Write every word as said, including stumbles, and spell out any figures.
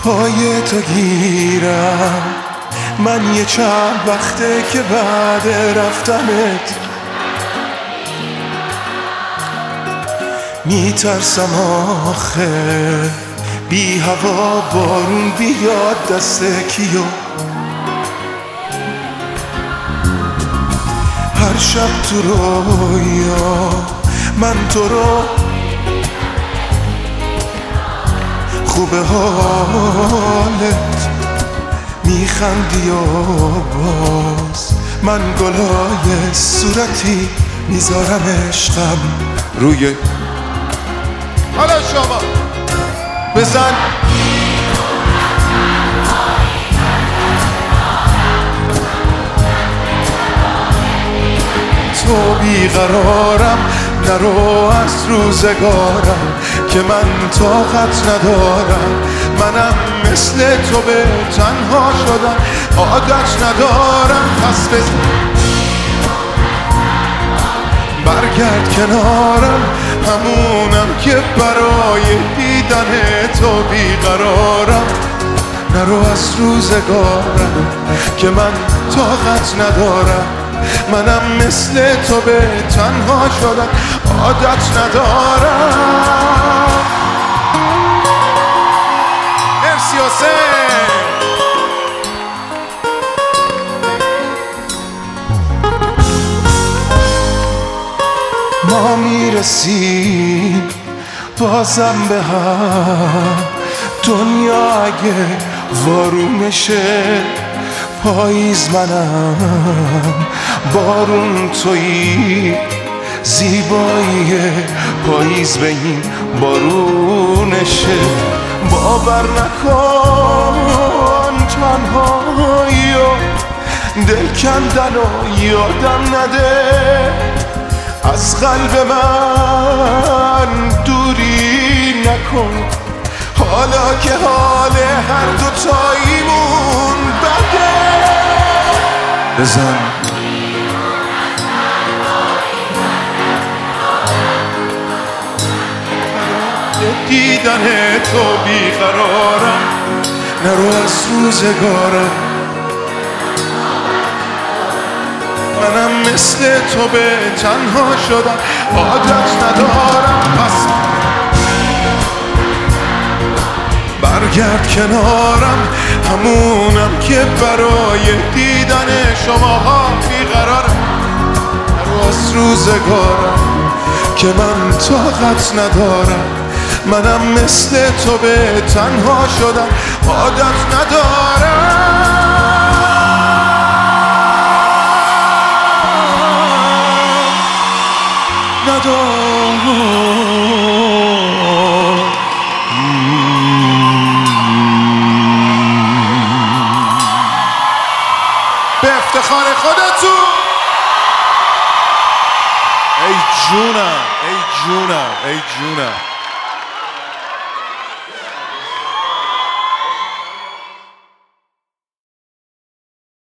پای تو گیرم، من یه چند وقته که بعد رفتنت میترسم آخه بی هوا بارون بیاد دست کیو. هر شب تو رویا من تو رو خوبه حالت میخندی و باز من گلای صورتی میذارم عشقم روی. حالا شما بزن تو بیقرارم، نرو از روزگارم که من طاقت ندارم. منم مثل تو به تنها شدم عادت ندارم. پس بزن برگرد کنارم، همونم که برای دیدن تو بیقرارم. نرو از روزگارم که من طاقت ندارم. منم مثل تو به تنها شدن عادت ندارم. مرسی حسین. ما میرسیم بازم به هم، دنیا اگه وارونشه پاییز منم، بارون تویی، زیبایی پاییز به این بارونشه. باور نکن تنهایی و دل کندن و یادم نده، از قلب من دوری نکن. حالا که حال هر دوتاییمون بده، بزن دیدن تو بیقرارم. نرو از روزگارم، منم مثل تو به تنها شدم عادت ندارم. پس برگرد کنارم، همونم که برای دیدن شماها بیقرارم. نرو از روزگارم که من طاقت ندارم. منم مثل تو به تنها شدم عادت ندارم. به افتخار خودتون. ای جونم ای جونم ای جونم